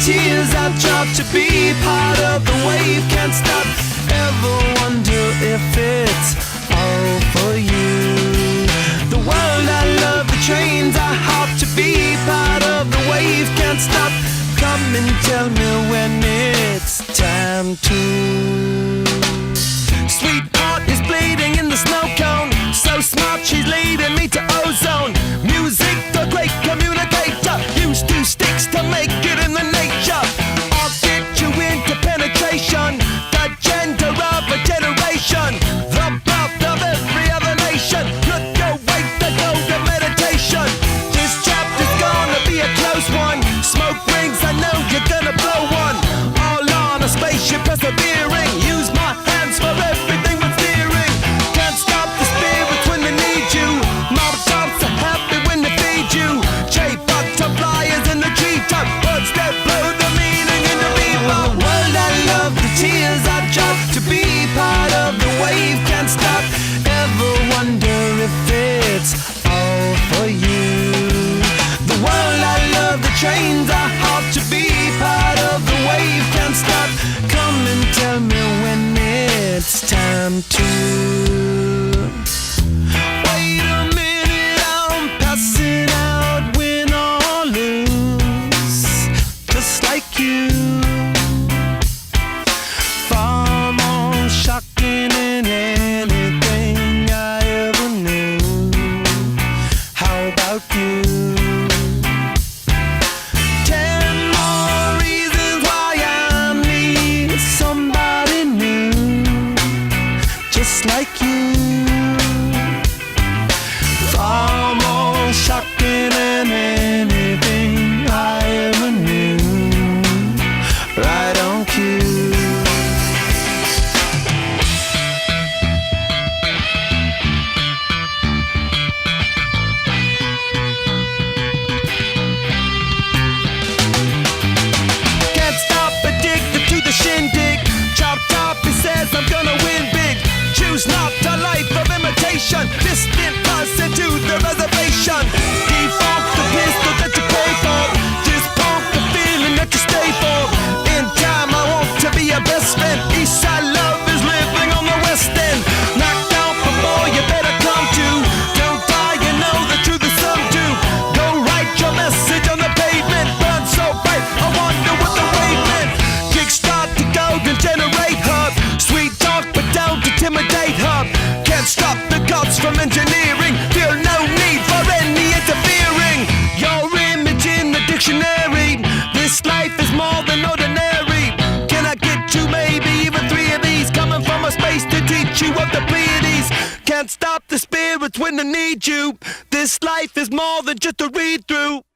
tears I've dropped to be part of the wave. Can't stop, ever wonder if it's all for you. The world I love, the trains I hop to be part of the wave. Can't stop, come and tell me when it's time to. Sweetheart is bleeding in the snow cone. So smart, she's leading me to ozone. Music, the great communicator. Use two sticks to make it in the nature. I'll get you into penetration. The gender of a generation. The birth of every other nation. Look your way to go to meditation. This chapter's gonna be a close one. Smoke rings, I know you're gonna blow one. All on a spaceship persevering. Use my hands for everything but steering. Can't stop the spirits when they need you. Mob tops are happy when they feed you. Butterflies in the treetop. Words that blow the meaning in the bebop. World I love, the tears I drop to be part of the wave. Can't stop, ever wonder if it's all for you. The world I love, the trains I hop to be part of the wave. Can't stop, come and tell me when it's time to. Wait a minute, I'm passing out, win or lose, just like you. Far more shocking than anything I ever knew. How about you? 10 more reasons why I need somebody new, just like you. Far more shocking than anything I ever knew. Right on cue. Can't stop, addicted to the shindig. Chop top, he says I'm gonna win big. Choose not a life of imitation. Distant person to the reservation. Default the pistol that you pay for. Just pump the feeling that you stay for. In time I want to be your best friend. Eastside love is living on the west end. Knocked out before you better come to. Don't die, you know the truth is some do. Go write your message on the pavement. Burn so bright, I wonder what the wave meant. Kickstart the golden generate hub. Sweet talk but don't intimidate hub. Can't stop the gods from engineering. Feel no need for any interfering. Your image in the dictionary. This life is more than ordinary. Can I get you maybe even 3 of these? Coming from a space to teach you of the Pleiades. Can't stop the spirits when they need you. This life is more than just a read through.